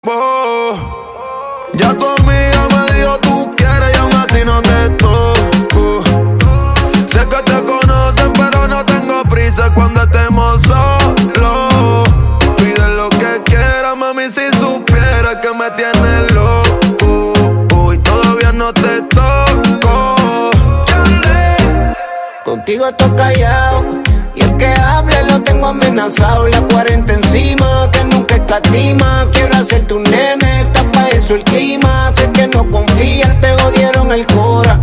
Ya tu amiga me dijo tú quieres y aún así no te toco. Sé que te conocen pero no tengo prisa cuando estemos solos. Pide lo que quieras, mami, si supieras que me tienes loco. Y todavía no te toco. Contigo estoy callado y el que hable lo tengo amenazado. La 40 encima, que nunca escatima. Quiero ser tu nene, está pa' eso el clima. Sé que no confías, te jodieron el corazón.